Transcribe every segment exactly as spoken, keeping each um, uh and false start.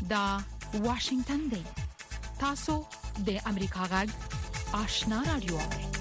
دا واشنگتن دی. تاسو د امریکا غږ آشنا رادیو.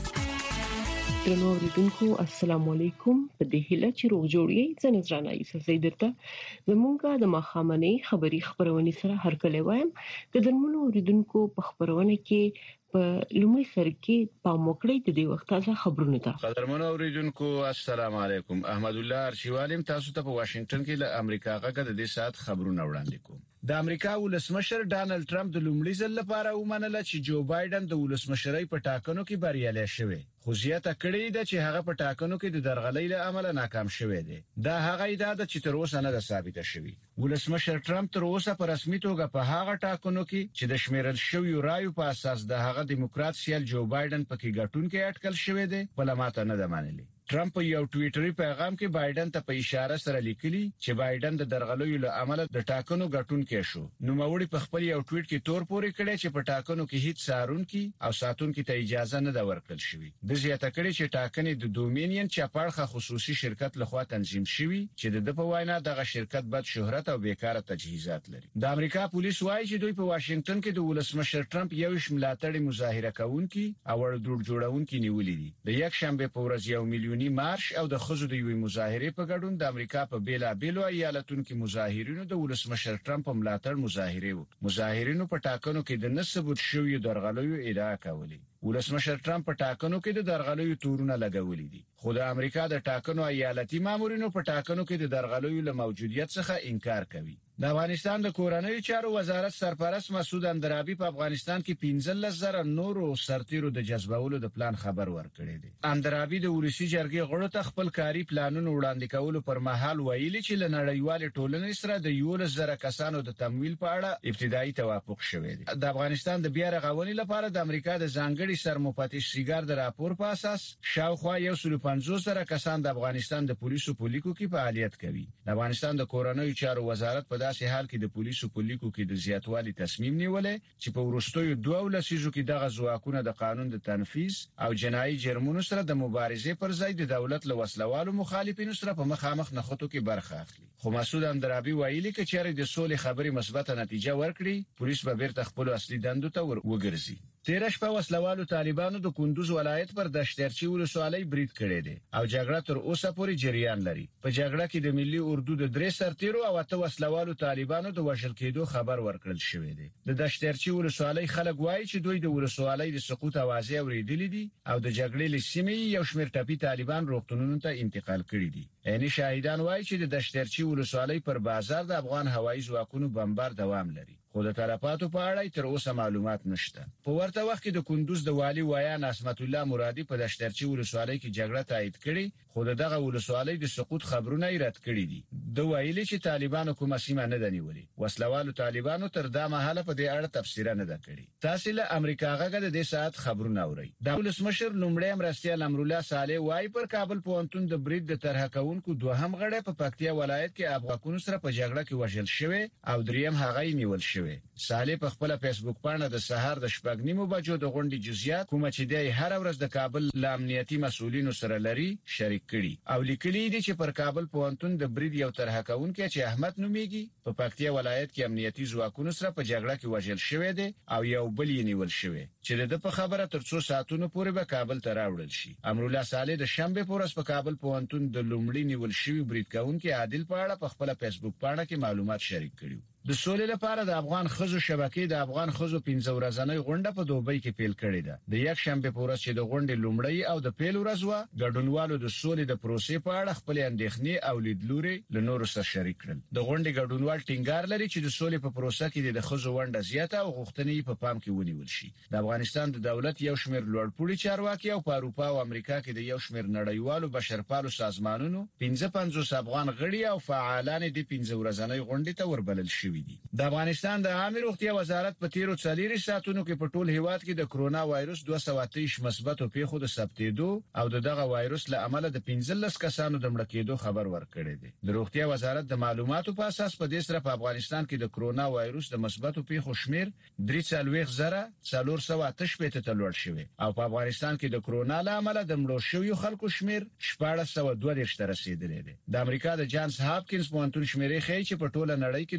درنو اوریدونکو السلام علیکم. په دې هیله چې روغ جوړی ځنه ځرانه یې سیدرته زمونږه د مخامنې خبری خبرونه سره هر کله وایم د درمنو اوریدونکو په خبرونه کې په لومړي سر کې په موکړې د دې وخت تازه خبرونه ده. قدرمنو اوریدونکو السلام علیکم. احمد الله ارشیوالم تاسو ته په واشنگټن کې له امریکا غږ د دې سات خبرونه وړاندې کوم. د امریکا ولسمشر ډانلډ ټرمپ د لومړي ځل لپاره ومنله چې جو بایدن د ولسمشرۍ په ټاکنو کې بریالی شوی، خو زیاته کړې ده چې هغه په ټاکنو کې د درغلۍ له امله ناکام شوی دی. دا هغه ادعا ده چې تر اوسه نه ده ثابته شوې. ولسمشر ټرمپ تر اوسه په رسمي توګه په هغه ټاکنو کې چې د شمیرل شوی رایو په اساس د هغه دیموکرات سیال جو بایدن په کې ګټون کې اټکل شوی دی، په لماته نه ده منلې. ټرمپ یو ټویټري پیغام کې بایدن ته په اشاره سره لیکلي چې بایدن د درغلۍ له امله د ټاکنو ګټون کې شو. نو موري په خپل یو ټویټ کې تور پورې کړی چې په ټاکنو کې هیڅ سارون کې او ساتون کې ته اجازه نه ده ورکړل شوې. د زیاته کړی چې ټاکنې د دومینین چاپړخه خصوصي شرکت لخوا تنظیم شوی چې د په وینا دغه شرکت بد شهرت او بیکاره تجهیزات لري. د امریکا پولیس وایي چې دوی په واشنگټن کې د ولسمشر ټرمپ یو شملاتړي مظاهره کوونکي او ورډور جوړونکي نیولې دي. د یک شنبه په ورځ یو میلیونی مارش او د خزو د یوې مظاهره په ګډون د امریکا په بیلا بیلو ایالتونو کې مظاهرینو د ولسمشر ټرمپ ملاتړ مظاهره وکړه. مظاهرینو په ټاکنو کې د نسبت شوی درغلیو ادعا کوله. ولسمشر ټرمپ په ټاکنو کې د درغلیو تورونه لګولې دي، خو د امریکا د ټاکنو ایالتي مامورینو په ټاکنو کې د درغلیو له موجودیت څخه انکار کوي. د افغانستان د کورنۍ چارو وزارت سرپرست مسعود اندرابي په افغانستان کې پنځه زره نورو سرتیرو د جذبولو د پلان خبر ورکړی دی. اندرابي د ولسی جرګې غړو ته خپل کاری پلانونه وړاندې کولو پر مهال ویلي چې له نړیوال ټولنې سره د یو زره کسانو د تمویل په اړه ابتدایي توافق شوی دی. د افغانستان د بیا رغونې لپاره د امریکا د ځانګړي سرمفتش سیګار د راپور په اساس شاوخوا یو سل پنځوس زره کسان د افغانستان د پولیسو په لیکو کې فعالیت کوي. د افغانستان د کورنۍ چارو وزارت په داسې حال کې د پولیسو په لیکو کې د زیاتوالي تصمیم نیولې چې په ورستیو دوه لسیزو کې دغه ځواکونه د قانون د تنفيذ او جنایي جرمونو سره د مبارزې پر ځای د دولت له وسلوالو مخالفینو سره په مخامخ نخښتو کې برخه اخلي. خو مسعود اندرابي ویلي چې چېرې د سولې خبرې مثبته نتیجه ورکړي، پولیس به بیرته خپل اصلي دندو ته وګرځي. تیر شپه وسلوالو طالبانو د کندوز ولایت پر دشترچی ولسوالۍ برید کړی دی او جګړه تر اوسه پورې جریان لري. په جګړه کې د ملي اردو د درې سرتیرو او اته وسلوالو طالبانو د وژل کېدو خبر ورکړل شوی دی. د دشترچی ولسوالۍ خلک وایي چې دوی د ولسوالۍ د سقوط اوازې اوریدلې دي او د جګړې لسیمې یو شمېر ټپي طالبان روغتونونو ته انتقال کړي دي. یعنی شاهدان وایي چې د دشترچی ولسوالۍ پر بازار د افغان هوایي ځواکونو بمبار دوام لري، خو د تلفاتو په اړه تر اوسه معلومات نشته. په ورته وخت کې د کندوز د والی وایان عصمت الله مرادي په دشترچی ولسوالۍ کې جګړه تایید کړي، خو دغه ولسوالۍ د سقوط خبرونه یې رد کړي دي. د ویلي چې طالبانو کومه سیمه نه دنیولې. وسلوالو طالبانو تر دا مهاله په دې اړه تفسیر نه ده کړې. تاسو له امریکا غږ د دې ساعت خبرونه اورئ. د ولسمشر لومړی مرستیال امرالله صالح وايي پر کابل پوهنتون د برید د طرح کوونکو دوهم غړی په پکتیا ولایت کې افغانانو سره په جګړه کې وژل شوی او دریم هغه نیول شوی. صالح په خپل فیسبوک باندې د سهار د شپږ نیمو بجو د غونډې جزئیات کوم چې د هر ورځ د کابل امنیتي مسؤلینو سره لري شریک کړي او لیکلي دي چې پر کابل پوهنتون د برید یو طرح کوونکی چې احمد نومیږي په پکتیا ولایت کې امنیتي ځواکونو سره په جګړه کې وژل شوی دی او یو بل یې نیول شوی چې د په خبره تر څو ساعتونو پورې به کابل ته راوړل شي. امرالله صالح د شنبه په ورځ په کابل پوهنتون د لومړي نیول شوی برید کوونکی عادل په اړه په خپل فیسبوک باندې کې معلومات شریک کړي. د سولې لپاره د افغان خزو شبکې د افغان خزو پنځه ورځنۍ غونډه په دوبۍ کې پیل کړې ده. د یک شنبه په ورځ چې د غونډې لومړی او د پیل ورځ و، ګډونوالو د سولې د پروسې په اړه خپل اندېښنې او لیدلوري له نورو سره شریک کړل. د غونډې ګډونوال ټینګار لري چې د سولې په پروسه کې د خزو ونډه زیاته او غوښتنې په پام کې ونیول شي. د افغانستان د دولت یو شمېر لوړپوړي چارواکي او په اروپا او امریکا کې د یو شمېر نړیوالو بشرپالو سازمانونو پنځه پنځوس افغان غړي او فعالان د پنځه ورځنۍ غونډې ته وربلل شوي دي. د افغانستان د عامه روغتیا وزارت په تیرو څلورو ساعتونو کې په ټول هیواد کې د کرونا وایروس دوه سوه اته ویشت مثبتو پیښو د ثبتېدو او دغه وایروس له امله د پنځلس کسانو د مړ کېدو خبر ورکړی دی. د روغتیا وزارت د معلوماتو په اساس په دې سره په افغانستان کې د کرونا وایروس د مثبتو پیښو شمیر درې څلوېښت زره څلور سوه اته شپېته ته لوړ شوی او په افغانستان کې د کرونا له امله د مړو شویو خلکو شمیر شپږ سوه دوه دېرش ته رسیدلی دی. د امریکا د جانز هاپکینز پوهنتون شمیرې ښیي چې په ټوله نړۍ کې د کرونا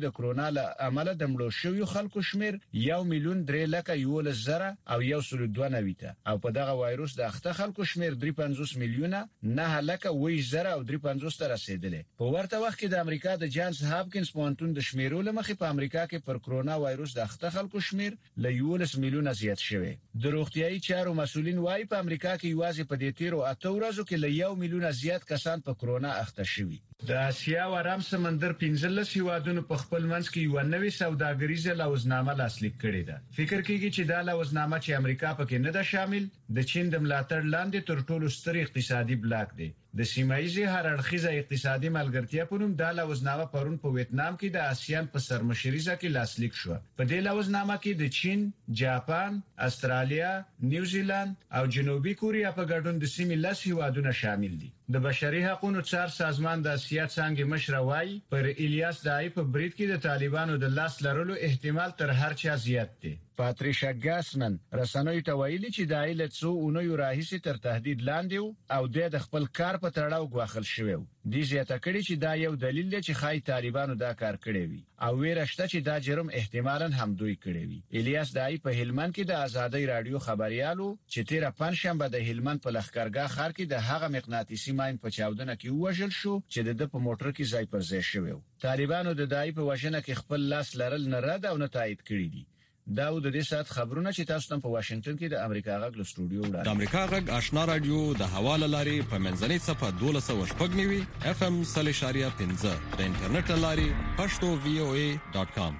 کرونا له امله د مړو شویو خلکو شمیر یو میلیون درې لکه یو زره او یو سل دوه نوي ته او په دغه وایروس د اخته خلکو شمیر درې پنځوس میلیونه نه لکه وی زره او درې پنځوس ته رسیدلی. په ورته وخت کې د امریکا د جانز هاپکینز پوهنتون د شمیرو لمخې په امریکا کې پر کرونا وایروس د اخته خلکو شمیر له یولس میلیونه زیات شوی. د روغتیايي چارو مسولین وايي په امریکا کې یوازې په دې تیرو اته ورځو کې له یو میلیونه زیات کسان په کرونا اخته شوي. د اسیا او آرام سمندر پنځلس هیوادونو په خپل منځ کې یو نوې سوداګریزه لوزنامه لاسلیک کړې ده. فکر کیږي چې دا لوزنامه چې امریکا پکې نه ده شامل د چین د ملاتړ لاندې تر ټولو ستر اقتصادي بلاک دی. د سیمایي هر اړخیزه اقتصادي ملګرتیا په نوم دا لوزنامه پرون په ویتنام کې د آسیان په سرمشریزه کې لاسلیک شو. په دې لوزنامه کې د چین، جاپان، استرالیا، نیوزیلند او جنوبي کوریا په ګډون د سیمې لس هیوادونه شامل دي. د بشري حقوقو څار سازمان د اسیا څنګه مشر وای پر الیاس دای په بریټ کې د طالبانو د لاس لرلو احتمال تر هر چا زیات دی. پاتریشا ګاسمن رسنوي ته ویلي چې دای له څو اونیو راهیسې تر تهدید لاندې او د خپل کار په تړاو غواخل شوی. دې زیاته کړي چې دا یو دلیل دی چې خای طالبانو دا کار کړی وي او ویرشته چې دا جرم احتمالاً هم دوی کړی وي. الیاس دای په هلمند کې د آزادۍ رادیو خبريالو چې تیر پنځشنبه د هلمند په لخکرګاه ښار کې د هغه مغناطیسي ماین په چاودنه کې وژل شو چې د په موټر کې ځای پر ځای شوی. طالبانو د دای په وژنه کې خپل لاس لرل نه رد او نه تایید کړی دي. دا د دې سات خبرونه چې تاسو ته په واشنگټن کې د امریکا غږ له سټوډیو وړاندې. د امریکا غږ آشنا رادیو د حواله لاري په منځنۍ صفه دولس او شپږ نیوي اف ام صالح شاریه پنځه د انټرنیټ لاري پښتو وی او ای ډاٹ کام.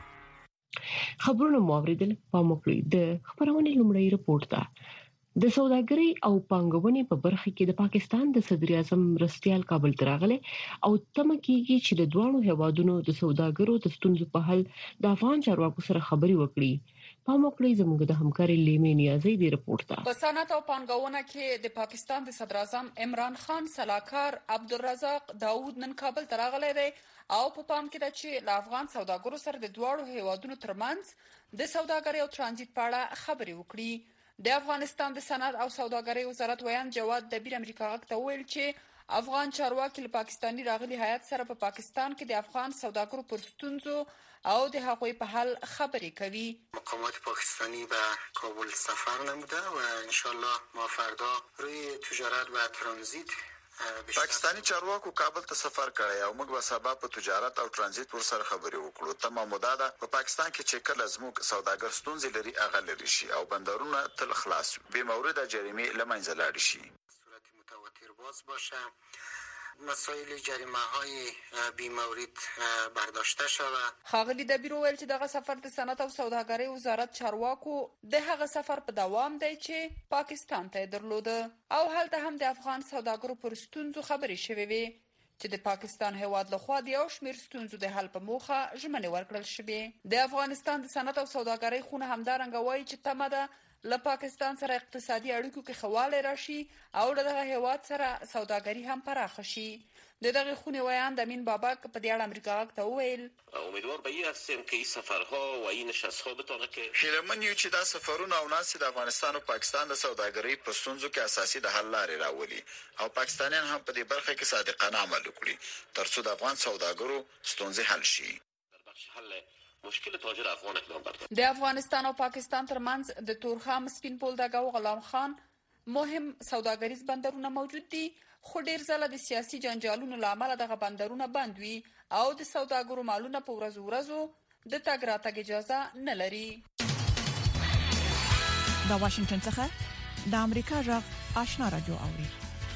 خبرونه موریدل په مخکې د خبرونه لومړی رپورت ده. د سوداګرۍ او پانګونې په برخه کې د پاکستان د صدر اعظم مرستيال کابل ته راغله او تمه کیږي چې د دوه هیوادونو د سوداګرو د ستونزو په حل د افغان چارواکو سره خبري وکړي. په موکلې زموږ د همکاري لیمې نیازي دی رپورت ده. په صنعت او پانګونه کې د پاکستان د صدر اعظم عمران خان سلاکار عبدالرزاق داوود نن کابل ته راغلی دی او په پام کې ده چې له افغان سوداګرو سره د دوه هیوادونو ترمنځ د سوداګرۍ او ترانزیت په اړه خبري وکړي. د افغانستان د صنعت او سوداګرۍ وزارت ویان جواد دبیر امریکا غږ ته ویل چې افغان چارواکي له پاکستاني راغلي هیئت سره په پا پاکستان کې د افغان سوداګرو پر ستونزو او د هغوی په حل خبرې کوي. مقامات پاکستانی به کابل سفر نموده و انشالله ما فردا روی تجارت و ترانزیت پاکستانی چارواکو کابل ته سفر کړی او موږ به سبا په تجارت او ترانزیت ور سره خبرې وکړو. تمام مدته ده په پاکستان کې چې کله زموږ سوداګر ستونزې لري هغه لري شي او بندرونه تل خلاص به مورد جریمه لمنځه لاړ شي. صورت متواتر باز باشه، مسائل جریمه های بیمورد برداشته شود. خاغلی دبیر ویل چې دغه سفر د صنعت او سوداګرۍ وزارت چارواکو د هغه سفر په دوام دی چې پاکستان ته درلوده او هلته هم د افغان سوداګرو پر ستونزو خبرې شوې وي چې د پاکستان هیواد لخوا د یو شمېر ستونزو د حل په موخه ژمنې ورکړل شوې. د افغانستان د صنعت او سوداګرۍ خونه همدارنګه وایي چې تمه ده له پاکستان سره اقتصادي اړیکو کې خواله راشي او له دغه هیواد سره سوداګري هم پراخه شي. د دغه خونې ویان د امین بابک په دې اړه امریکا غږ ته وویل امیدوار به هستیم که این سفرها و این نشست‌ها بتونه که هیلمن یو چې دا سفرونه او ناسې د افغانستان او پاکستان د سوداګرۍ په ستونزو کې اساسي د حل لارې راولي او پاکستانیان هم په دې برخه کې صادقانه عمل وکړي ترڅو د افغان سوداګرو ستونزې حل شي. در بخش حل مشکل تاجر افغان اقدام برده. د افغانستان او پاکستان ترمنځ د تورخم سپین بولدک او غلام خان مهم سوداګریز بندرونه موجود دي خو ډیر ځله د سیاسي جنجالونو لامل دغه بندرونه بند وي او د سوداګرو مالونه په ورځو ورځو د تګ راتګ اجازه نه لري. د واشنگټن څخه د امریکا غږ آشنا رادیو اوري.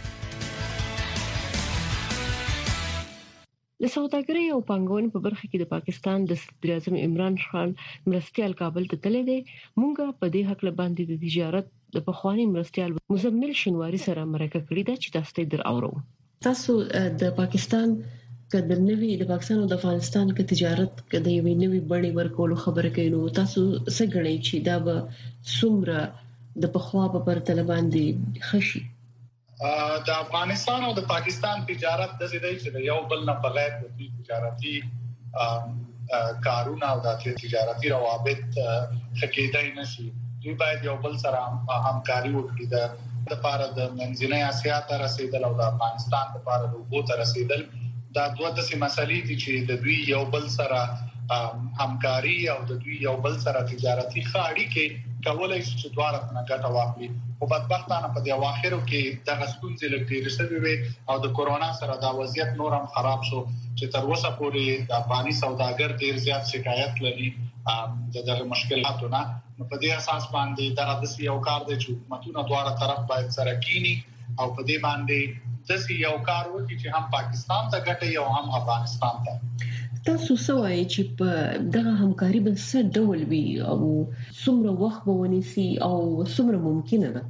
د سوداګرۍ او پانګونې په برخه کې د پاکستان د صدر اعظم عمران خان مرستيال کابل ته تللی دی. مونږه په دې حق له باندې د تجارت د پخوانی مرستيال مزمل شنواری سره مرکه کړې ده چې تاسو ته در اورو. تاسو د پاکستان کله نوې د پاکستان او د افغانستان کې تجارت کله یو نوې بڼې ورکول خبره کوي نو تاسو څه غنئ چې دا به څومره د پخوا په پرتله باندې خشي؟ د افغانستان او د پاکستان تجارت د زیاتې چې د یو بل نه بغیر د تجارتي کارونه او د تجارتي روابط حقیقتای نشي. دوی باید یو بل سره همکاري وکړي. د لپاره د منځنۍ اسیا ته رسیدل او د افغانستان لپاره د وګړو ته رسیدل دا دوه د مسلې دي چې د دوی یو بل سره همکاري او د دوی یو بل سره تجارتي خاړي کې کولای شي چې دواړه نه ګټه واخلي. او بدبختانه په دې اواخرو کې د غسکونځ لګډیر شوی وي او د کورونا سره دا وضعیت نورم خراب شو چې تر اوسه پورې د افغاني سوداګر ډیر زیات شکایت لري د دغه مشکلاتو نه. په دې اساس باندې دا د یو کار دی چې حکومتونه دواړه طرف باید سره کینی او په دې باندې د یو کار وکړي چې هم پاکستان ته ګټي او هم افغانستان ته. تاسو سوای چې په دغه همکاري به څه ډول وي او څومره وخت به ونیسي او څومره ممکنه ده؟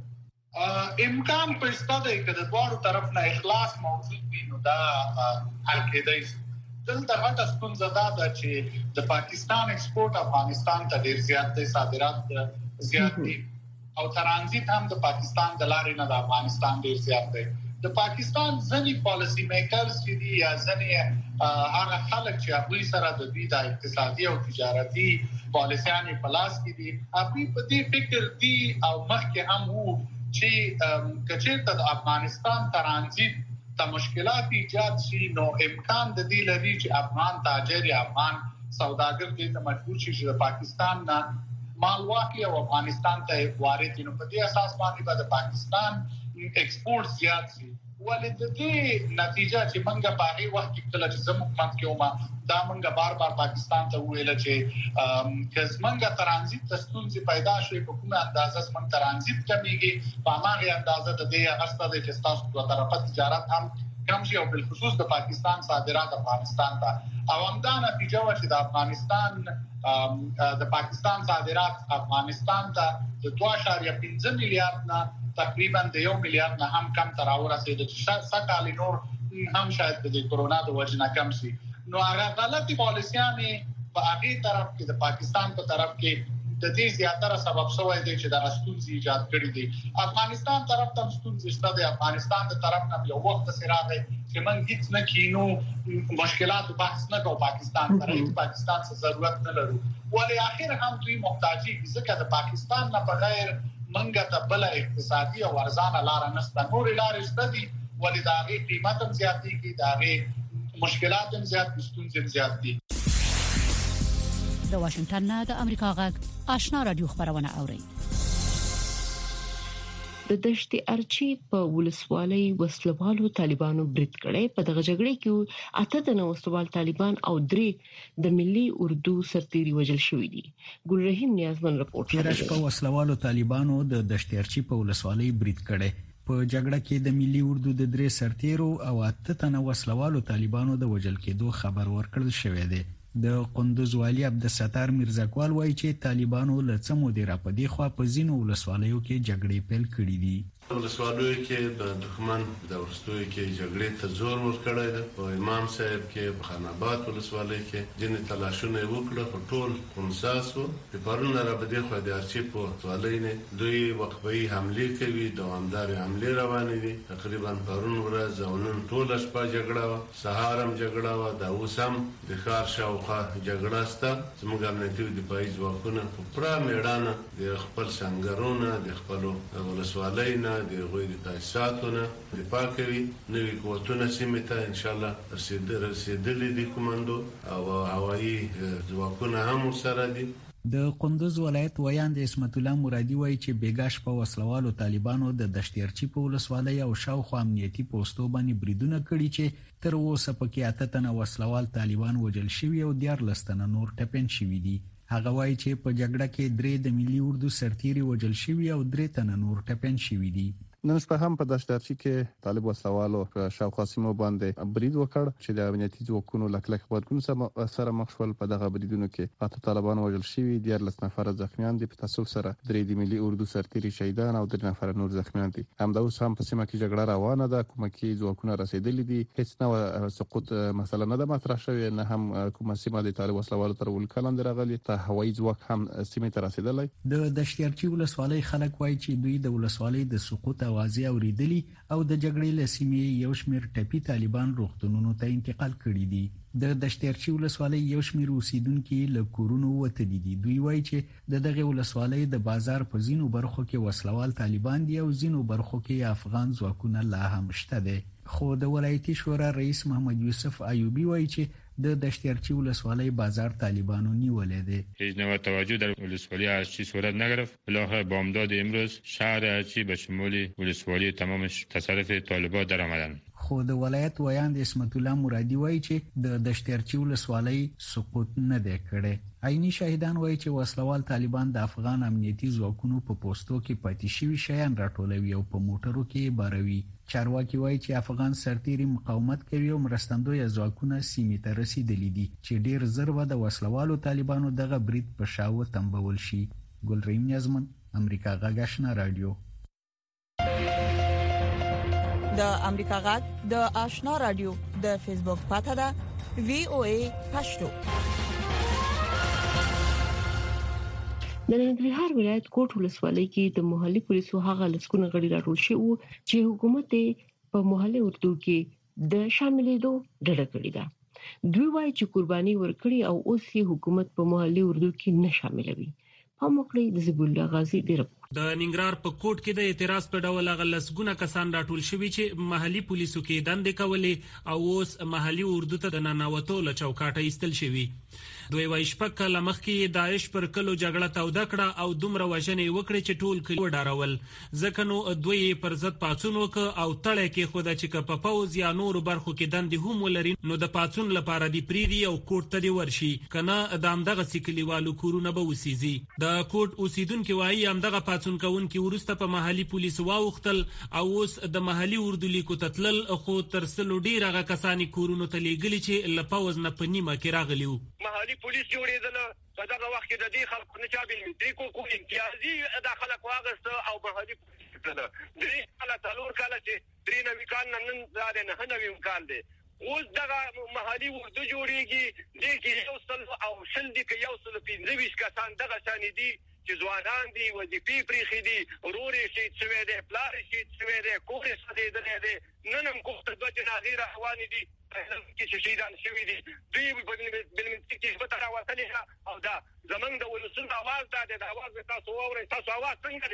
امکان په ستاده کې د دوه طرف نه اخلاص موجود وي نو دا حل کېدای شي. دلته غټه ستونزه ده چې د پاکستان ایکسپورت افغانستان ته ډیر زیات دي، صادرات زیات دي او ترانزیت هم د پاکستان د لارې نه د افغانستان ډیر زیات دی. د پاکستان ځنی پالیسی میکرز چې دي یا ځنی هغه خلک چې هغه سره د دې د اقتصادي او تجارتي پالیسیانو په لاس کې دي هغه په دې فکر دي او مخکې هم وو چې کچېرته د افغانستان ترانزیت ته مشکلات ایجاد شي نو امکان د دې لري چې افغان تاجر یا افغان سوداګر دې ته مجبور شي چې د پاکستان نه مال واخلي او افغانستان ته وارد نو په دې اساس باندې به د پاکستان ایکسپورت زیات شي. ولې د دې نتیجه چې منګه په هغه وخت کې کله چې زموږ حکومت کې ومه دا منګه بار بار پاکستان ته ویل چې کز منګه ترانزیت د ستونزې پیدا شوې په کومه اندازه منګه ترانزیت کمیږي په هغه اندازه د دې اغسطه د چې تاسو دوه طرفه تجارت هم کم شي او بل خصوص د پاکستان صادرات افغانستان ته او همدا نتیجه و چې د افغانستان د پاکستان صادرات افغانستان ته د دوه اعشاریه پنځه میلیارډ نه تقریبا د یو میلیارډ نه هم کم تر ورسېد چې سکهالی نور هم شاید د کورونا د وجې نه کم شي. نو هغه غلطي پالیسیانې په هغه طرف کې د پاکستان په طرف کې د دې زیاتره سبب شوی دی چې د ستونزې ایجاد کړې دي. افغانستان طرف ته ستونزې شته د افغانستان د طرف نه یو وخت سره راغی چې موږ هیڅ نه کینو مشکلات بحث نه کوو پاکستان سره پاکستان څخه ضرورت نه لرو ولې اخر هم دوی محتاجي ځکه د پاکستان نه بغیر منګه ته بل اقتصادي او ارزانه لار نشته. نور لارې شته دي ولې دا غي قیمت هم زیاتېږي دا غي مشکلات هم زیات ستونزې زیات دي. د واشنگټن نه د امریکا غږ آشنا رادیو خبرونه اوري. د دشت ارچی په ولسوالۍ وسلوالو طالبانو برید کړي. په دغه جګړه کې اته د وسلوال طالبان او درې د ملي اردو سرتيري وژل شوې دي. ګل رحیم نیازمن رپورټ کړي. په وسلوالو طالبانو د دشت ارچی په ولسوالۍ برید کړي. په جګړه کې د ملي اردو د درې سرتیرو او اته تنه وسلوالو طالبانو د وژل کېدو خبر ورکړل شوې ده. د قندوز والی عبدالستار میرزاکوال وایي چې طالبانو له څه مودې راپدې خوا په ځینو ولسوالیو کې جګړې پیل کړې دي. ولسوالیو کې د دښمن د ورستوي کې جګړې ته زور ورکړی دی. په امام صاحب کې په خان آباد ولسوالۍ کې ځینې تلاشونه وکړه خو ټول خنثی شو. د پرون راپدې خوا د ارچي په ولسوالۍ نه دوی وقفه‌ای حملې کوي دوامدارې حملې روانې دي. تقریبا پرون ورځ او نن ټوله شپه جګړه وه سهار هم جګړه وه دا اوس هم د ښار شاوخوا جګړه شته. زموږ امنیتي دفاعي ځواکونه په پوره میړانه د خپل سنګرونه د خپلو ولسوالۍ نه د غوی د تاسیساتونه دفاع کوي. نوي قوتونه سیمې ته ان شاء الله رسیدلي دي کومندو او هوایي ځواکونه هم سره دي. د قندوز ولایت ویاند اسمت الله مرادي وایي چې بیګاش په وسلوالو طالبانو د دشتیرچی په ولسوالۍ او شاوخوا امنیتي پوسټو باندې بریدونه کړي چې تر اوسه پکې اته تنه وسلوال طالبان وژل شوي او دیارلس تنه نور ټپین شوي دي. هغه وایي چې په جګړه کې درې د ملي اردو سرتیري وژل شوي او درې تنه نور ټپین شوي دي. نن شپه هم په دشتارچی کې طالب وسلوالو په شاوخوا سیمو باندې برید وکړ چې د امنیتي ځواکونو لکلک غبرګون سره مخ شول. په دغه بریدونو کې اته طالبان وژل شوي دیارلس نفر زخمیان دي. په تاسو سره درې د ملي اردو سرتیري شهیدان او درې نفر نور زخمیان دي. همدا اوس هم په سیمه کې جګړه روانه ده. کومکي ځواکونه رسیدلي دي. هیڅ نو سقوط مثلا نه ده مطرح شوی نه هم کومه سیمه د طالب وسلوالو تر ولکلند راغلي ته هوایي ځواک هم سیمه ته رسیدلی. د دشتارچی ولسوالۍ خلک وایي چې دوی د ولسوالۍ د سقوط اوازې اوریدلي او د جګړې له سیمې یو شمېر ټپي طالبان روغتونونو ته انتقال کړي دي. د دشتارچی ولسوالۍ یو شمېر اوسیدونکي له کورونو وتلي دي. دوی وایي چې د دغه ولسوالۍ د بازار په ځینو برخو کې وسلوال طالبان دي او ځینو برخو کې افغان ځواکونه لا هم شته دي. خو د ولایتي شورا رئیس محمد یوسف ایوبی وایي چې د دشتیرچی ولسوالۍ بازار طالبانو نیولې ده. هیچ نوع توجه در ولسوالی ارچی صورت نگرفت. بالاخره بامداد امروز شهر ارچی به شمول ولسوالی تمام تصرف طالبان در آمدند. خو د ولایت ویاند اسمت الله مرادي وایي چې د دشتیرچی ولسوالۍ سقوط نه دی کړی. عیني شاهدان وایي چې وسلوال طالبان د افغان امنیتي ځواکونو په پوسټو کې پاتې شوي شیان راټولوي او په موټرو کې باروي. چارواکي وایي چې افغان سرتیري مقاومت کوي او مرستندوی ځواکونه سیمې ته رسیدلي دي چې ډیر زر به د وسلوالو طالبانو دغه برید په شاو تنبول شي. ګلریم نیازمن، امریکا غږ آشنا رادیو. د امریکا غږ د آشنا رادیو د فیسبوک پاڼه ده وی او ای پښتو. د ننګرهار ولایت کوټ ولسوالۍ کې د محلي پولیسو هغه لسکونه غړي راټول شوي چې حکومت په محلي اردو کې د شاملېدو ډډه کړې ده. دوی وایي چې قرباني ورکړي او اوس یې حکومت په محلي اردو کې نه شاملوي. په موکړې د زبول غازی ډیر د ننګرهار په کوټ کې د اعتراض په ډول غلسګونه کسان راټول شوي چې محلي پولیسو کې دندې کولې او اوس محلي اردو ته د ننوتو له چوکاټه ایستل شوي. دوی وايي شپږ کاله مخکې داعش پر کلو جګړه توده کړه او دومره وژنې وکړې چې ټول کلی وډارول. ځکه نو دوی پر ضد پاڅون وکړ او تړه کې خو د چې په پوز یا نور برخو کې دندې هم ولري نو د پاڅون لپاره دی پریدي او کوټ ته دی ورشي کنه د امدغه سیکلیوالو کورونه به وسیزي. د کوټ اوسیدونکو وايي امدغه پاڅون کوونکي ورسته په محلي پولیس واوختل او اوس د محلي اردو لیکو تتلل خو تر سلو ډیر هغه کسانی کورونو ته لیږلي چې لپاوز نه پنیمه کې راغلیو. محلي پولیس جوړېدل په دغه وخت کې د دې خلکو نه چا بل کو کو امتیازي د خلک واغست او محلي پولیس کړل. درې کاله څلور کاله چې درې نوي کال نن زاده نه نوي کال دی. اوس دغه محلي اردو جوړیږي د کې یو سل او شل دي کې یو سل پنځه ویشت کسان دغه شان دي چې ځوانان دي وظیفې پرېښې دي ورورې شهید شوی دی پلارې شهید شوی دی کور یې سوځېدلی دی نن هم کوفته دوه جنازې راروانې دي کې چې شهیدان شوي دي دوی بالمنطق کې ژبه راوتلې ده او دا زمونږ د ولسونو اواز دا دی د اواز تاسو واورئ تاسو اواز څنګه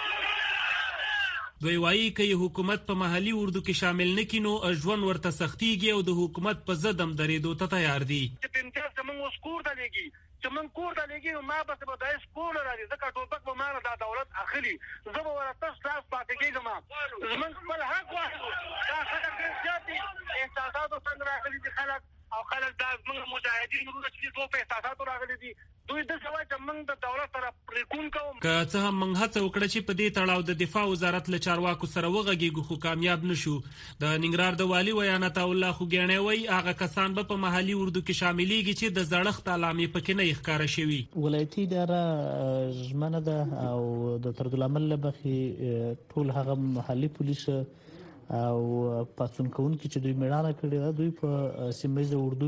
دی. دوی وایي که حکومت په محلي اردو کې شامل نه کینو ژوند ورته سختيږي او د حکومت په ضد هم درېدو ته تیار دي. چې په امتیاز زمونږ اوس کور ته لېږي چې من کور ته لېږي نو ما بس به داعش کور راځي ځکه ټوپک به ما نه دا دولت اخلي زه به ورته تاسو لاس پاتې کېږم زمونږ خپل حق واخلو. دا خلک ډېر زیات دي احساساتو څنګه راغلي دي خلک او خلک دا زمونږ مجاهدین وروڼه چې دوی په احساساتو راغلي دي دوی داسې وایي چې موږ د دولت سره پرېکون کوو. که څه هم موږ هڅه وکړه چې په دې تړاو د دفاع وزارت له چارواکو سره وغږیږو خو کامیاب نشو. د ننګرهار د والي ویانت الله خوګیاڼی وایي هغه کسان به په محلي اردو کې شاملېږي چې د زړښت علامې پکې نه ښکاره شوي. ولایتي اداره ژمنه ده او د طردالعمل له مخې ټول هغه محلي پولیس او پاڅون کوونکي چې دوی میړانه کړې ده دوی په سیمه ییزه اردو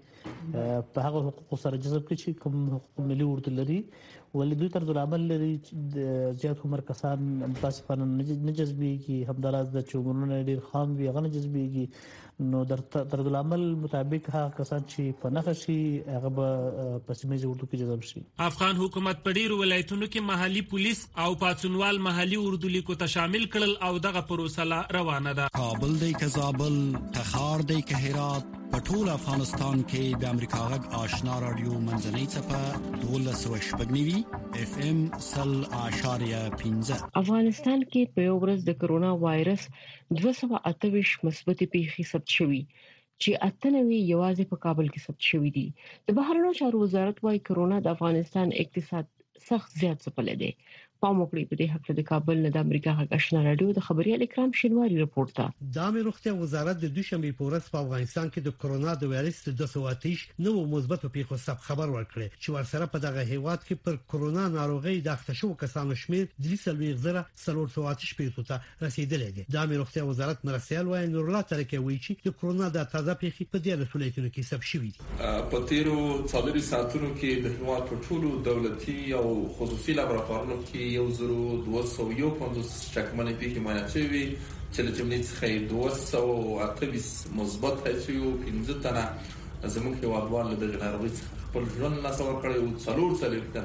کې په هغه حقوقو سره جذب کړي چې کوم حقوق ملي اردو لري ولې دوی طردالعمل لري چې زیات عمر کسان متاسفانه نه جذبېږي همداراز د چې عمرونه ډېر خام وي هغه نه جذبېږي نو در طردالعمل مطابق هغه کسان چې په نښه شي هغه به په سیمه ییزه اردو کې جذب شي. افغان حکومت په ډېرو ولایتونو کې محلي پولیس او پاڅونوال محلي اردو لیکو ته شامل کړل او دغه پروسه روانه ده. کابل دی که زابل تخار دی که هرات په ټول افغانستان کې د امریکا غږ آشنا رادیو منځنۍ څپه دولس سوه شپږ نوي اف ام سل اعشاریه پنځه. افغانستان کې په یو ورځ د کرونا وایرس دوه سوه اته ویشت مثبتې پیښې ثبت شوي چې اته نوي یوازې په کابل کې ثبت شوي دي. د بهرنیو چارو وزارت وايي کرونا د افغانستان اقتصاد سخت زیات ځپلی دی. پام وکړئ په دې حق د کابل نه د امریکا غږ آشنا رادیو د خبريال اکرام شینواری رپورټ ته. د امیر روغتیا وزارت د دوشنبه په ورځ په افغانستان کې د کرونا د وایرس د دوه سوه اتهش نو مثبت پیښو ثبت خبر ورکړي چې ورسره په دغه هیواد کې پر کرونا ناروغي د اخته شو کسانو شمیر د سلوي زره څلور سوه اتهش پیښو ته رسیدلی دی. د امیر روغتیا وزارت مرسیال وایي نور الله ترکه وایي چې د کرونا د تازه پیښې په دې رسولېتونو کې ثبت شوې دي. په تیرو څلورو ساعتونو کې د هیواد په ټولو دولتي او خصوصي لابراتوارونو کې یو زرو دوه سوه یو پنځوس شکمنې پیښې معاینه شوې چې له جملې څخه دوه سوه اته ویشت مثبت حیث یو پنځه تنه زموږ هیوادوال له دغه ناروغۍ څخه خپل ژوند له سره کړی او څلور څلور تنه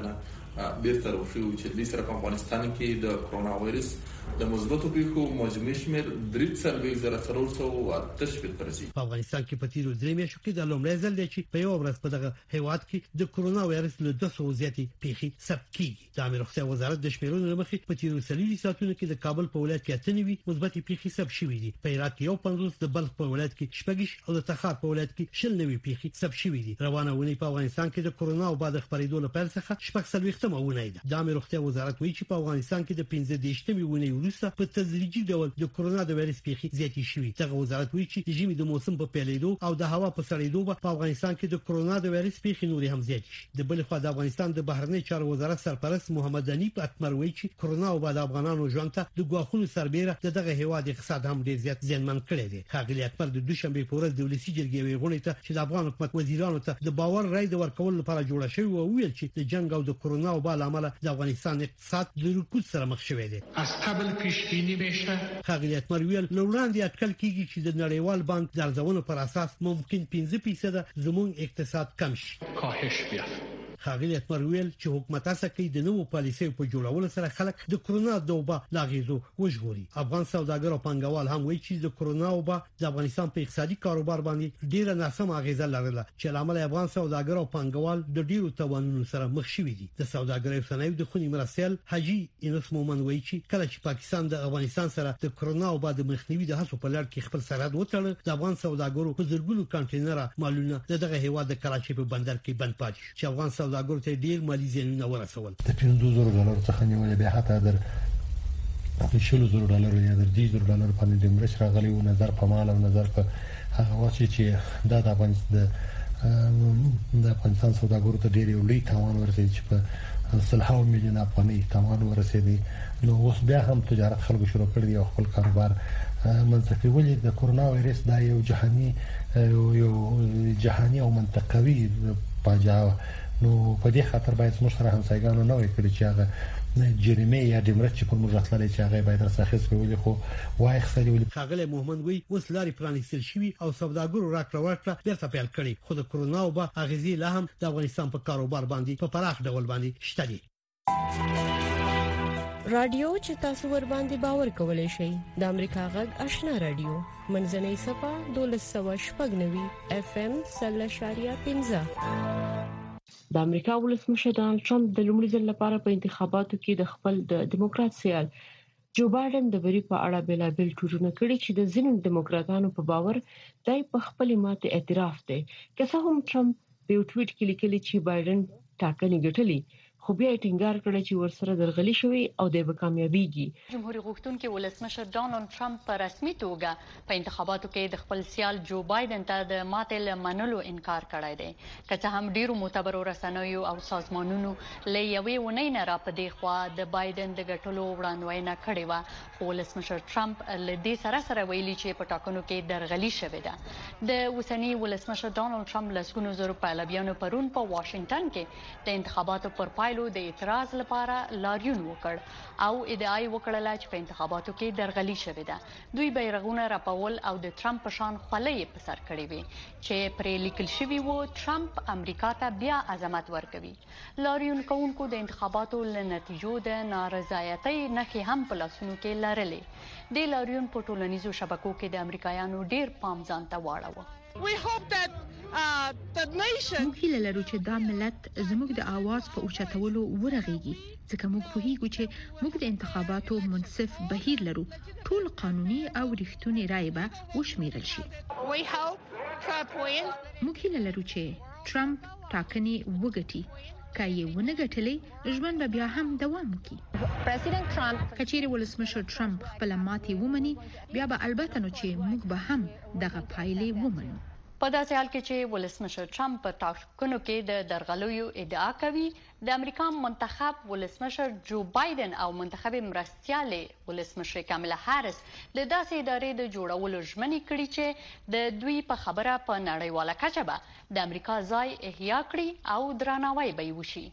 بیرته راوښیو چې د سره افغانستان کې د کرونا وایرس د مثبتو پیښو مجموعي شمېر درې څلوېښت زره څلور سوه اته شپېته ته رسیدي. په افغانستان کې په تیرو درې میاشتو کې د لومړي ځل دی چې په یو ورځ په دغه هیواد کې د کرونا وایرس له دوه سوه زیاتې پیښې ثبت کیږي. د امیر روغتیا وزارت د شمیرونو له مخې په تیرو څلوېښتو ساعتونو کې د کابل په ولایت کې اته نوي مثبتې پیښې ثبت شوې دي. په هرات کې یو پنځوس، د بلخ په ولایت کې شپږ او د تخار په ولایت کې شل نوي پیښې ثبت شوې دي. روانه ونې په افغانستان کې د کرونا او بعد خبرېدو له پیل څخه شپږ څلوېښتمه ونه ده. د امیر روغتیا وزارت وایي چې په افغانستان کې د پنځه دېرشمې ونې وروسته په تدریجي ډول د کرونا د وایرس پیښې زیاتې شوې. دغه وزارت وایي چې د ژمي د موسم په پیلېدو او د هوا په سړېدو په افغانستان کې د کرونا د وایرس پیښې نورې هم زیاتې شي. د بل خوا د افغانستان د بهرنی چارو وزارت سرپرست محمد انیف اتمر وایي چې کرونا او بعد افغانانو ژوند ته د ګواښونو سربېره د دغه هیواد اقتصاد هم ډیر زیات زیانمن کړی دی. ښاغلي اتمر د دوشنبه په ورځ د ولسی جرګې غونډې ته چې د افغان حکومت وزیرانو ته د باور رای د ورکول لپاره جوړه شوې او ویل چې د جنگ او د کرونا او بل عمله د افغانستان اقتصاد د رکود سره مخ شوی دی. از قبل پیش بینی میشه. ښاغلي اتمر ویل لوړاندې اټکل کیږي چې د نړیوال بانک د ارزونو پر اساس ممکن پنځه فیصد زموږ اقتصاد کم شي. کاهش بیافته. ښاغلي اتمر ویل چې حکومت هڅه کوي د نوو پالیسیو په جوړولو سره خلک د کرونا د وبا لاغیزو وژغوري. افغان سوداګر او پانګوال هم وایي چې د کرونا وبا د افغانستان په اقتصادي کاروبار باندې ډیره ناسمه اغیزه لرله چې لامل افغان سوداګر او پانګوال د ډیرو توانونو سره مخ شوي دي. د سوداګرۍ صنایع د خونی مرسل حاجی انس مومن وایي چې کله چې پاکستان د افغانستان سره د کرونا وبا د مخنیوي د هڅو په لړ کې خپل سرحد وتړل، د افغان سوداګرو په زرګونو کانټینر مالونه دغه هیواد د کراچۍ په بندر کې بند پاتې چې افغان سوداګرو ته ډیر مالی زیانونه ورسول. د پنځه زره ډالر څخه نیولې به حتی در د شلو زره ډالر یا د دې زره ډالر په دې مرش راغلی و نظر په مال او نظر په هغه واچي چې د افغانستان د افغانستان سوداګرو ته ډیر لوی تاوان ورسېد چې په سلهاو میلیون افغاني تاوان ورسېد. نو اوس بیا هم تجارت خلکو شروع کړی او خپل کاروبار منځکي ولې د کرونا وایرس دا یو جهاني یو جهاني او منطقوي پاجا. نو په دې خاطر باید موږ سره همسایګانو نه وي کړی چې هغه جریمه یا د مرچ په موږ راتللی چې هغه باید راخص وي خو وای خسري ولې. ښاغلی محمد وی اوس لارې پرانیستل شوي او سوداګرو راکړه ورکړه بیرته پیل کړي، خو د کرونا او با اغیزې لا هم د افغانستان په کاروبار باندې په پراخ ډول باندې شته دي. رادیو چې تاسو ور باندې باور کولای شئ د امریکا غږ آشنا رادیو منځنۍ صفه دولس سوه شپږ نوي اف ام سل شاریه پنځه. د امریکا ولسمشر ډانلډ ټرمپ د لومړي ځل لپاره په انتخاباتو کې د خپل د دیموکرات سیال جو بایدن د بری په اړه بلابل ټورونه کړي چې د ځینو دیموکراتانو په باور دای په خپل ماته اعتراف دی. که څه هم ټرمپ په یو ټویټ کې لیکلي چې بایدن ټاکنې ګټلې، خو بیا ټینګار کړی چې ورسره درغلي شوی او د به کامیابیږي. جمهوریت غوښتونکي ولسمشر ډانلډ ټرمپ په رسمي توګه په انتخاباتو کې د خپل سیال جو بایدن ته د ماتې منلو انکار کړی دی. که څه هم ډیرو معتبرو رسنیو او سازمانونو له یوې ونې نه را پدې خوا د بایدن د ګټلو وړاندوینه کړې و، خو ولسمشر ټرمپ له دې سره سره ویلي چې په ټاکنو کې درغلي شوې ده. د اوسنی ولسمشر ډانلډ ټرمپ لسګونو زره پهلویانو پرون په واشنگټن کې د انتخاباتو پر پایلو د اعتراض لپاره لاریون وکړ او ادعا یې وکړه چې په انتخاباتو کې درغلي شوې ده. دوی بیرغونه راپول او د ټرمپ په شان خولۍ په سر کړې وي چې پرې لیکل شوي وو ټرمپ امریکا ته بیا عظمت ورکوي. لاریون کوونکو د انتخاباتو له نتیجو د نارضایتۍ نښې هم په لاسونو کې لرلې. د لاریون په ټولنیزو شبکو کې د امریکایانو ډیر پام ځان ته واړاوه. موږ هیله لرو چې دا ملت زموږ د आवाज په اوچتولو ورغېږي، ځکه موږ پوهیږو چې موږ د انتخاباتو منصف بهیر لرو. ټول قانوني او ریښتونی رای به وشمیرل شي. موږ هیله لرو چې ټرمپ ټاکنې وګټي. که یې ونه ګټلې، ژوند به بیا هم دوام وکړي. که چیرې ولسمشر ټرمپ خپله ماتې ومني، بیا به البته نو چې موږ به هم دغه پایلې ومنو. په داسې حال کې چې ولسمشر ټرمپ په ټاکنو کې د درغلیو ادعا کوي، د امریکا منتخب ولسمشر جو بایدن او منتخب مرستیالې ولسمشر کاملا هاریس له داسې ادارې د جوړولو ژمنې کړي چې د دوی په خبره په نړیواله کچه به د امریکا ځای احیا کړي او درناوی به یې وشي.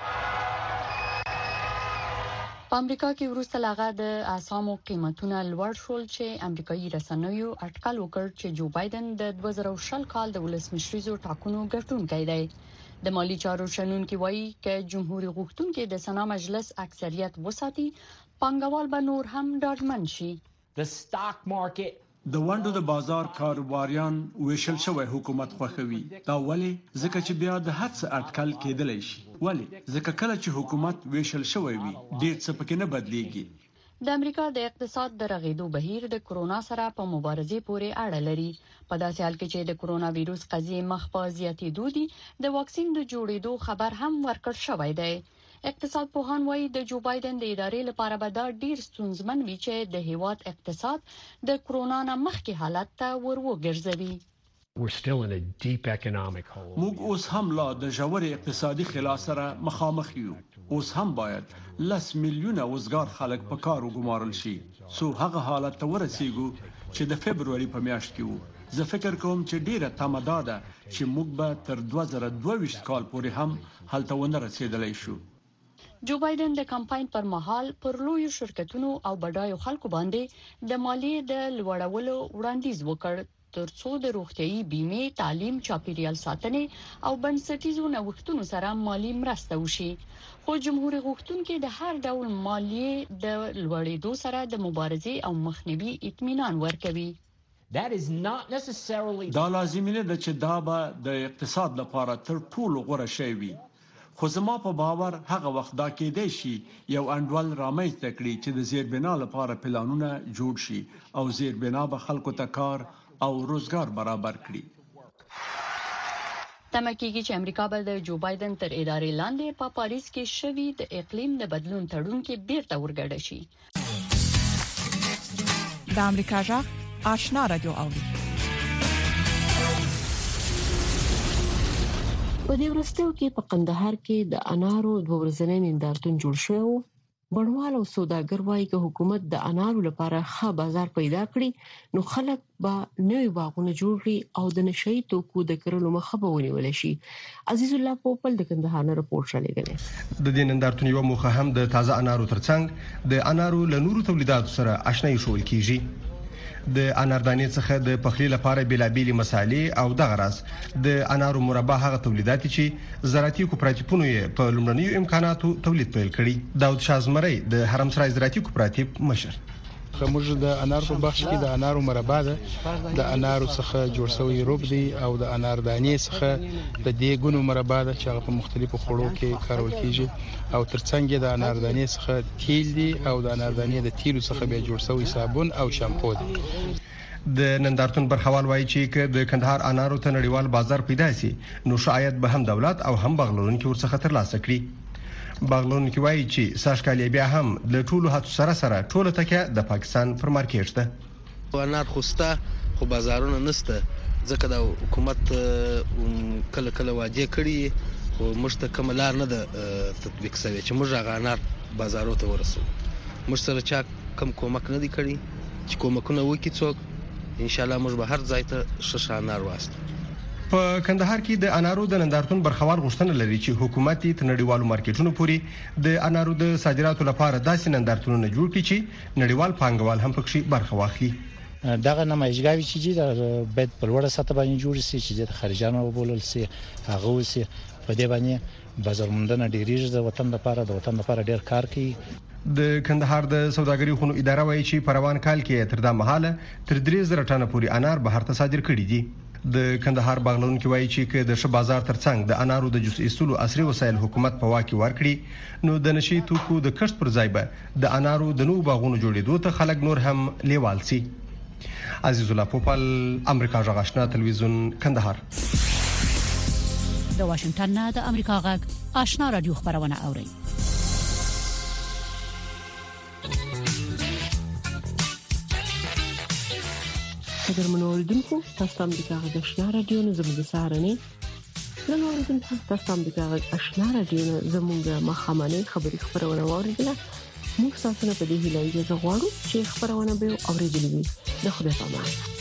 په امریکا کې وروسته لاغه د اسامو قیمتونه لوړ شول چې امریکایي رسنیو اټکل وکړ چې جو بایدن د دوه زره شل کال د ولسمشریزو ټاکنو ګټونکی دی. د مالی چارو شنونکي وایي چې جمهوریت غوښتونکو د سنا مجلس اکثریت وساتي پانګوال به نور هم ډاډمن شي. The stock market د وندو د بازار کاروباریان ویشل شوی حکومت خوښوي. دا ولی ځکه چې بیا د هڅ اټکل کېدلی شي. ولی ځکه کله چې حکومت ویشل شوی وي ډیر څه پکې نه بدلیږي. د امریکا د اقتصاد د رغیدو بهیر د کرونا سره په مبارزه پورې اړه لري. په داسې حال کې چې د کرونا وایروس قضیې مخ په زیاتېدو دي د واکسین د جوړېدو خبر هم ورکړ شوی دی. اقتصاد پوهان وایي د جو بایدن د ادارې لپاره به دا ډیر ستونزمن وي چې د هیواد اقتصاد د کرونا نه مخکې حالت ته وروګرځوي. We're still in a deep economic hole. موږ اوس هم لا د ژور اقتصادي خلا سره مخامخ یو. اوس هم باید لس میلیونه وزګار خلک په کار وګمارل شي. سو هغه حالت ته ورسیږو چې د فبرवरी په میاشت کې وو. زه فکر کوم چې ډیره تمه ده چې موږ به تر دوه زره دوه ویشت کال پورې هم هلته ونه رسیدلی شو. جو بایدن د کمپاین پر مهال پر لوی شرکتونو او بډایو خلکو باندې د مالیې د لوړولو وړاندیز وکړ ترڅو د روغتيایي بیمه، تعلیم، چاپیریال ساتنې او بنسټیزو نوښتونو سره مالی مرسته وشي. خو جمهوریت غوښتونکو د هر ډول مالیې د لوړېدو سره د مبارزې او مخنیوي اطمینان ورکوي. That is not necessarily دا لازمي نه ده چې دا به د اقتصاد لپاره تر ټولو غوره شی وي. خو زما په باور هغه وخت دا کېدای شي یو انډول رامنځته کړي چې د زیربنا لپاره پلانونه جوړ شي او زیربنا به خلکو ته کار او روزګار برابر کړي. تمه کېږي چې امریکا به د جو بایدن تر ادارې لاندې په پاریس کې شوي د اقلیم د بدلون تړون کې بیرته ورګډه شي. د امریکا جغ آشنا رادیو اوري. په دې ورستیو کې په قندهار کې د انارو د ورځنی نندارتون جوړ شوی و. بڼوال او سوداګر وایي چې حکومت د انارو لپاره ښه بازار پیدا کړي نو خلک به نوې باغونه جوړ کړي او د نشئی توکو د کرلو مخه به ونیول شي. عزیز الله پوپل د کندهار نه رپورټ را لګنی. د دې نندارتون یو موخه هم د تازه انارو ترڅنګ د انارو له نورو تولیداتو سره آشنایي شول کیږي. د اناردانې څخه د پخلی لپاره بیلابېلې مصالې او دغه راز د انارو مربا هغه تولیدات چې زراعتي کوپراتیفونو یې په لومړنیو امکاناتو تولید پیل کړي. داود شازمری د حرم سرای زراعتي کوپراتیف مشر. موږ د انار په بخش کې د انارو مربا ده د انارو څخه جوړ شوی روب دی او د اناردانې څخه د دیګونو مربا ده چې هغه په مختلفو خوړو کې کارول کیږي او ترڅنګ د اناردانې څخه تیل دی او د اناردانې د تیلو څخه به جوړ شوی صابون او شامپو دی. د نندارتون برخوال وایي چې د کندهار انارو ته نړیوال بازار پیدا شي نو شاید به هم دولت او هم بغلونکو ورڅخه ترلاسه کړي. بغلونکو وایي چې ساشکالي بیا هم د ټولو هڅو سره سره ټوله تکه د پاکستان پر مارکیټ ده. انار خوسته خو بازارونه نشته ځکه د حکومت کله کله وعده کړي خو موږ ته کوم لار نه ده تطبیق شوی چې موږ هغه انار بازارو ته ورسو. موږ سره چا کم کومک نه دی کړی چې کومکونه وکړي څوک ان شاء الله موږ به هر ځای ته شش انار واسطو. په کندهار کې د انارو د نندارتون برخوال غوښتنه لري چې حکومت ته نړیوالو مارکیټونو پورې د انارو د صادراتو لپاره داسې نندارتونونه جوړ کړي چې نړیوال پانګوال هم پکې برخه واخلي. دغه نمایشګاوي چې د باید په لوړه سطح باندې جوړ شي چې د خارجانو وبولل شي هغه وسی په دې باندې بازارموندنه ډیریږي د وطن لپاره د وطن لپاره ډیر کار کوي. د کندهار د سوداګرۍ خونو اداره وایي چې په روان کال کې تر دا مهاله تر درې زره ټنه پورې انار بهر ته صادر کړي دي. د کندهار باغلونکو وایي چې د ش بازار ترڅنګ د انارو د جوس ایستلو عصري وسایل حکومت په واکي ورکړي نو د نشي توکو د کښت پر ځای به د انارو د نوو باغونو جوړېدو ته خلک نور هم لیوال سي. عزیز الله پوپل، امریکا جغ آشنا تلویزیون، کندهار. د واشنگټن نه د امریکا غږ آشنا رادیو خبرونه اوري. اگر منوردونکو تاسو هم د غږ آشنا رادیو نه زموږ سهارنې نن اوریدونکو تاسو هم د غږ آشنا رادیو نه زموږ مخامنه خبري خبرونه اوریدله. موږ تاسو نه په دې هیله یو غواړو چې خبرونه به اوریدلې وي. د خدای په امان.